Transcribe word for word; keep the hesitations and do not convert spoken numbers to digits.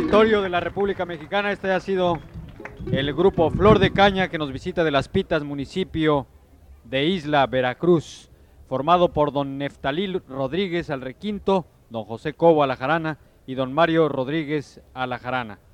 territorio de la República Mexicana. Este ha sido el grupo Flor de Caña, que nos visita de Las Pitas, municipio de Isla Veracruz, formado por don Neftalí Rodríguez al requinto, don José Cobo a la jarana y don Mario Rodríguez a la jarana.